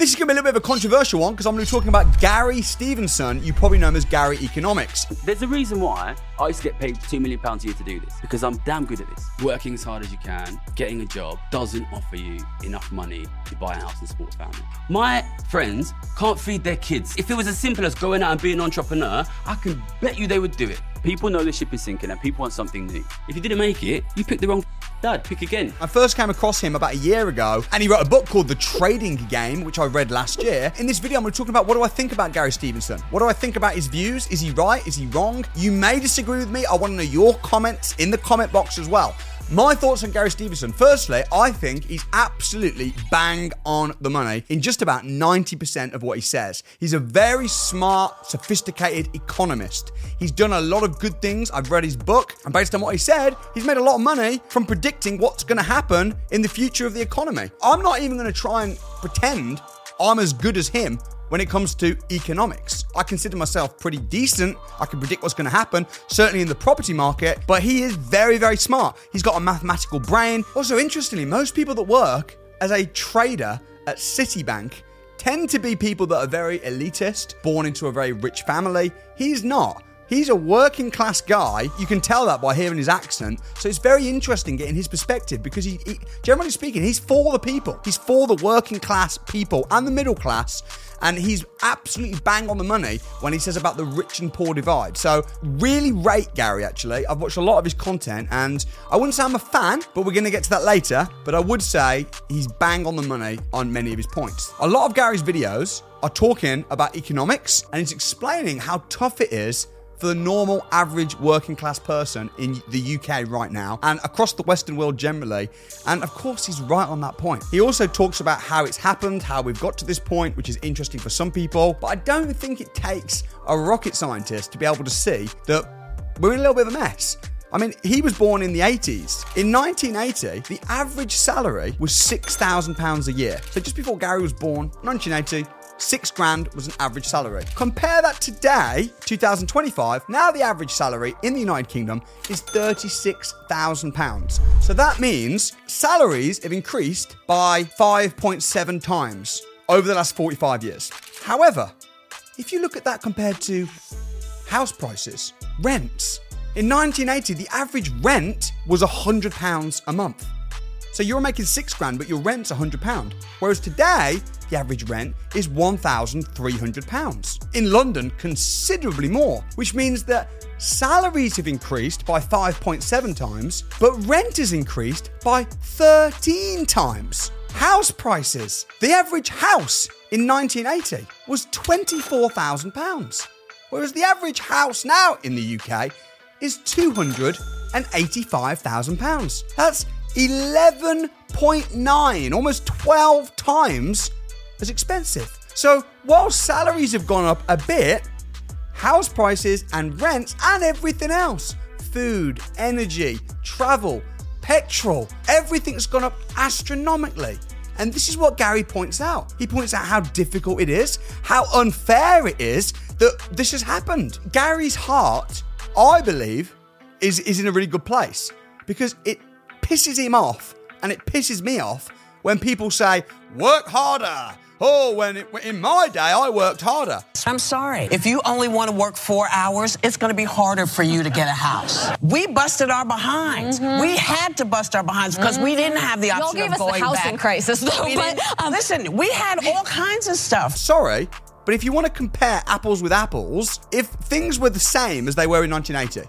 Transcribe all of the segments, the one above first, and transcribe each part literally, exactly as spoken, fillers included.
This is going to be a little bit of a controversial one because I'm going to be talking about Gary Stevenson. You probably know him as Gary Economics. There's a reason why I used to get paid two million pounds a year to do this, because I'm damn good at this. Working as hard as you can, getting a job doesn't offer you enough money to buy a house and support a family. My friends can't feed their kids. If it was as simple as going out and being an entrepreneur, I can bet you they would do it. People know the ship is sinking and people want something new. If you didn't make it, you picked the wrong dad, pick again. I first came across him about a year ago and he wrote a book called The Trading Game, which I read last year. In this video, I'm going to talk about what do I think about Gary Stevenson? What do I think about his views? Is he right? Is he wrong? You may disagree with me. I want to know your comments in the comment box as well. My thoughts on Gary Stevenson. Firstly, I think he's absolutely bang on the money in just about ninety percent of what he says. He's a very smart, sophisticated economist. He's done a lot of good things. I've read his book, and based on what he said, he's made a lot of money from predicting what's going to happen in the future of the economy. I'm not even going to try and pretend I'm as good as him when it comes to economics. I consider myself pretty decent. I can predict what's going to happen, certainly in the property market, but he is very, very smart. He's got a mathematical brain. Also, interestingly, most people that work as a trader at Citibank tend to be people that are very elitist, born into a very rich family. He's not. He's a working class guy. You can tell that by hearing his accent. So it's very interesting getting his perspective because he, he, generally speaking, he's for the people. He's for the working class people and the middle class. And he's absolutely bang on the money when he says about the rich and poor divide. So really rate Gary, actually. I've watched a lot of his content and I wouldn't say I'm a fan, but we're going to get to that later. But I would say he's bang on the money on many of his points. A lot of Gary's videos are talking about economics and he's explaining how tough it is for the normal, average, working class person in the U K right now and across the Western world generally. And of course, he's right on that point. He also talks about how it's happened, how we've got to this point, which is interesting for some people. But I don't think it takes a rocket scientist to be able to see that we're in a little bit of a mess. I mean, he was born in the eighties. In nineteen eighty, the average salary was six thousand pounds a year. So just before Gary was born, nineteen eighty, six grand was an average salary. Compare that today, two thousand twenty-five, now the average salary in the United Kingdom is thirty-six thousand pounds. So that means salaries have increased by five point seven times over the last forty-five years. However, if you look at that compared to house prices, rents, in nineteen eighty, the average rent was one hundred pounds a month. So you're making six grand, but your rent's one hundred pounds. Whereas today, the average rent is one thousand three hundred pounds. In London, considerably more, which means that salaries have increased by five point seven times, but rent has increased by thirteen times. House prices. The average house in nineteen eighty was twenty-four thousand pounds, whereas the average house now in the U K is two hundred eighty-five thousand pounds. That's eleven point nine, almost twelve times as expensive. So while salaries have gone up a bit, house prices and rents and everything else, food, energy, travel, petrol, everything's gone up astronomically. And this is what Gary points out. He points out how difficult it is, how unfair it is that this has happened. Gary's heart, I believe, is, is in a really good place because it pisses him off and it pisses me off when people say, work harder. Oh, when it, in my day, I worked harder. I'm sorry. If you only want to work four hours, it's going to be harder for you to get a house. We busted our behinds. Mm-hmm. We had to bust our behinds because mm-hmm. we didn't have the option Y'all gave of going us the housing back. crisis, though. We but, um, listen, we had all kinds of stuff. Sorry, but if you want to compare apples with apples, if things were the same as they were in nineteen eighty,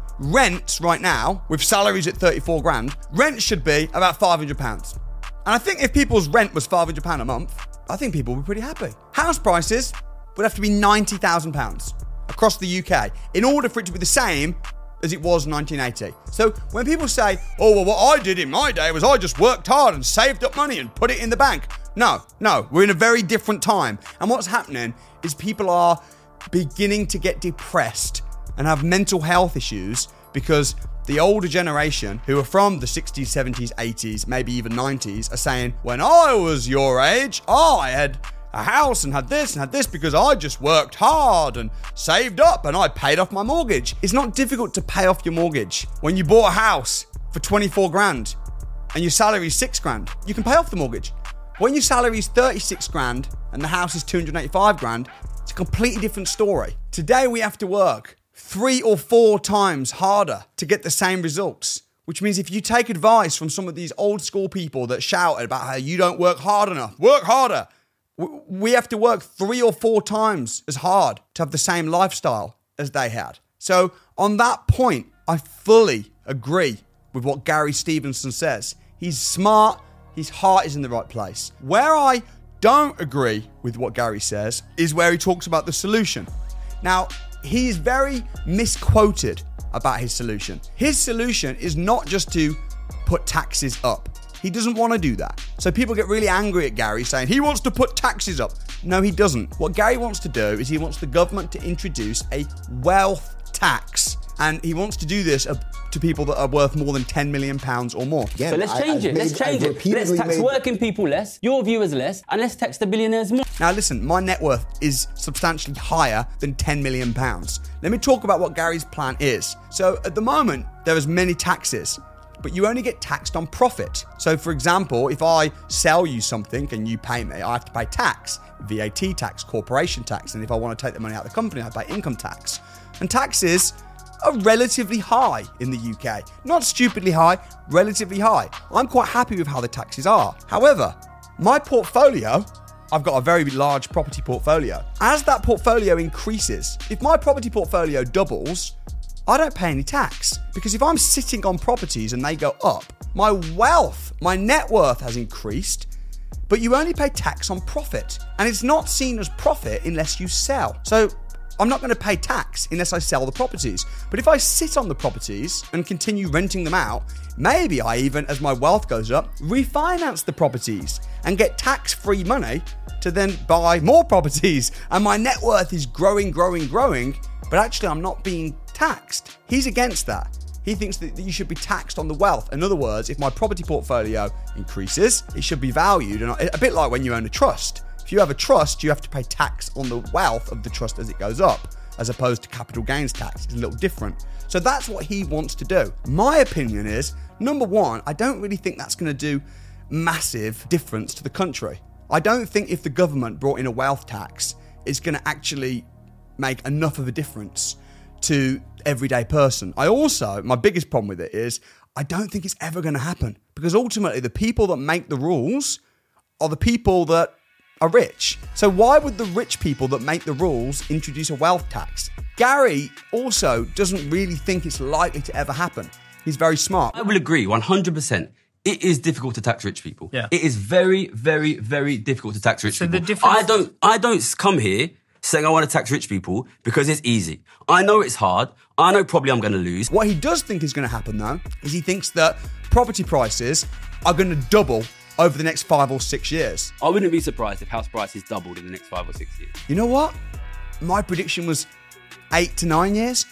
rents right now, with salaries at thirty-four grand, rent should be about five hundred pounds. And I think if people's rent was five hundred pounds a month, I think people would be pretty happy. House prices would have to be ninety thousand pounds across the U K in order for it to be the same as it was in nineteen eighty. So when people say, oh, well, what I did in my day was I just worked hard and saved up money and put it in the bank. No, no, we're in a very different time. And what's happening is people are beginning to get depressed and have mental health issues because the older generation who are from the sixties, seventies, eighties, maybe even nineties are saying, when I was your age, I had a house and had this and had this because I just worked hard and saved up and I paid off my mortgage. It's not difficult to pay off your mortgage. When you bought a house for twenty-four grand and your salary is six grand, you can pay off the mortgage. When your salary is thirty-six grand and the house is two hundred eighty-five grand, it's a completely different story. Today we have to work three or four times harder to get the same results. Which means if you take advice from some of these old school people that shout about how you don't work hard enough, work harder. We have to work three or four times as hard to have the same lifestyle as they had. So on that point, I fully agree with what Gary Stevenson says. He's smart, his heart is in the right place. Where I don't agree with what Gary says is where he talks about the solution. Now, he's very misquoted about his solution. His solution is not just to put taxes up. He doesn't want to do that. So people get really angry at Gary saying he wants to put taxes up. No, he doesn't. What Gary wants to do is he wants the government to introduce a wealth tax. And he wants to do this to people that are worth more than ten million pounds or more. Again, so let's change I, it. Made, let's change it. Let's tax made... working people less, your viewers less, and let's tax the billionaires more. Now listen, my net worth is substantially higher than ten million pounds. Let me talk about what Gary's plan is. So at the moment, there is many taxes, but you only get taxed on profit. So for example, if I sell you something and you pay me, I have to pay tax, V A T tax, corporation tax, and if I want to take the money out of the company, I pay income tax. And taxes are relatively high in the U K. Not stupidly high, relatively high. I'm quite happy with how the taxes are. However, my portfolio, I've got a very large property portfolio. As that portfolio increases, if my property portfolio doubles, I don't pay any tax. Because if I'm sitting on properties and they go up, my wealth, my net worth has increased, but you only pay tax on profit. And it's not seen as profit unless you sell. So I'm not going to pay tax unless I sell the properties. But if I sit on the properties and continue renting them out, maybe I even, as my wealth goes up, refinance the properties and get tax-free money to then buy more properties. And my net worth is growing, growing, growing, but actually I'm not being taxed. He's against that. He thinks that you should be taxed on the wealth. In other words, if my property portfolio increases, it should be valued. And a bit like when you own a trust. If you have a trust, you have to pay tax on the wealth of the trust as it goes up, as opposed to capital gains tax. It's a little different. So that's what he wants to do. My opinion is, number one, I don't really think that's going to do massive difference to the country. I don't think if the government brought in a wealth tax, it's going to actually make enough of a difference to everyday person. I also, my biggest problem with it is, I don't think it's ever going to happen. Because ultimately, the people that make the rules are the people that are rich. So why would the rich people that make the rules introduce a wealth tax? Gary also doesn't really think it's likely to ever happen. He's very smart. I will agree one hundred percent. It is difficult to tax rich people. Yeah. It is very, very, very difficult to tax rich so people. The difference- I don't I don't come here saying I want to tax rich people because it's easy. I know it's hard. I know probably I'm going to lose. What he does think is going to happen though, is he thinks that property prices are going to double over the next five or six years. I wouldn't be surprised if house prices doubled in the next five or six years. You know what? My prediction was eight to nine years.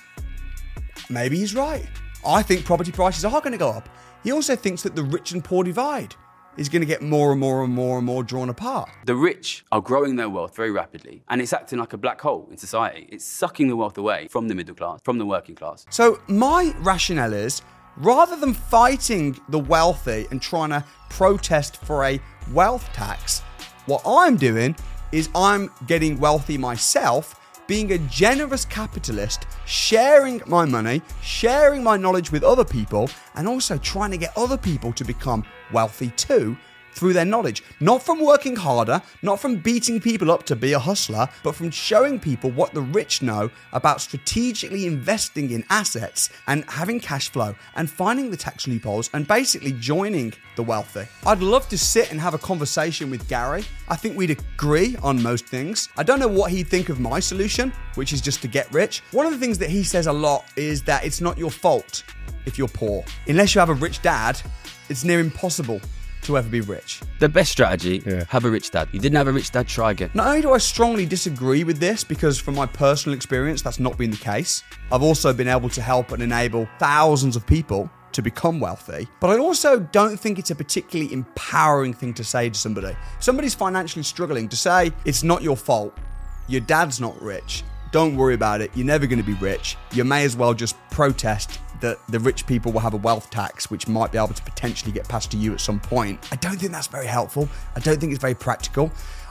Maybe he's right. I think property prices are going to go up. He also thinks that the rich and poor divide is going to get more and more and more and more drawn apart. The rich are growing their wealth very rapidly, and it's acting like a black hole in society. It's sucking the wealth away from the middle class, from the working class. So my rationale is, rather than fighting the wealthy and trying to protest for a wealth tax, what I'm doing is I'm getting wealthy myself, being a generous capitalist, sharing my money, sharing my knowledge with other people, and also trying to get other people to become wealthy too, through their knowledge. Not from working harder, not from beating people up to be a hustler, but from showing people what the rich know about strategically investing in assets and having cash flow and finding the tax loopholes and basically joining the wealthy. I'd love to sit and have a conversation with Gary. I think we'd agree on most things. I don't know what he'd think of my solution, which is just to get rich. One of the things that he says a lot is that it's not your fault if you're poor. Unless you have a rich dad, it's near impossible to ever be rich. The best strategy, yeah. have a rich dad. You didn't have a rich dad, try again. Not only do I strongly disagree with this, because from my personal experience, that's not been the case. I've also been able to help and enable thousands of people to become wealthy. But I also don't think it's a particularly empowering thing to say to somebody. If somebody's financially struggling, to say, it's not your fault, your dad's not rich, don't worry about it, you're never going to be rich, you may as well just protest that the rich people will have a wealth tax, which might be able to potentially get passed to you at some point. I don't think that's very helpful. I don't think it's very practical.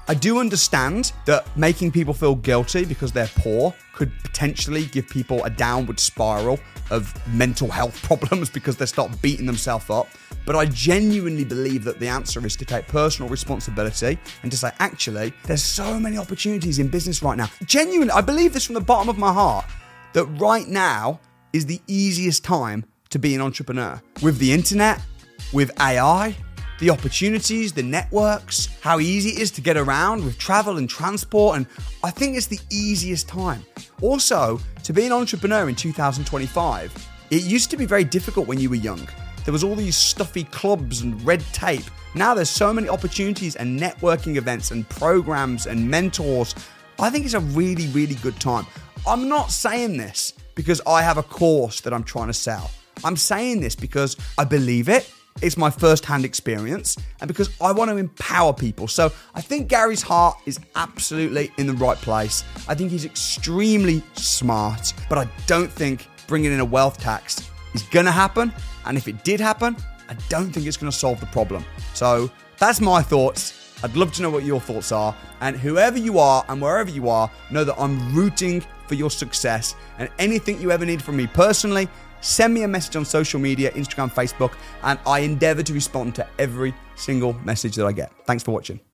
I do understand that making people feel guilty because they're poor could potentially give people a downward spiral of mental health problems because they start beating themselves up. But I genuinely believe that the answer is to take personal responsibility and to say, actually, there's so many opportunities in business right now. Genuinely, I believe this from the bottom of my heart, that right now is the easiest time to be an entrepreneur. With the internet, with A I, the opportunities, the networks, how easy it is to get around with travel and transport, and I think it's the easiest time. Also, to be an entrepreneur in two thousand twenty-five, it used to be very difficult when you were young. There was all these stuffy clubs and red tape. Now there's so many opportunities and networking events and programs and mentors. I think it's a really, really good time. I'm not saying this because I have a course that I'm trying to sell. I'm saying this because I believe it. It's my first-hand experience and because I want to empower people. So I think Gary's heart is absolutely in the right place. I think he's extremely smart, but I don't think bringing in a wealth tax is going to happen. And if it did happen, I don't think it's going to solve the problem. So that's my thoughts. I'd love to know what your thoughts are. And whoever you are and wherever you are, know that I'm rooting for your success. And anything you ever need from me personally, send me a message on social media, Instagram, Facebook, and I endeavor to respond to every single message that I get. Thanks for watching.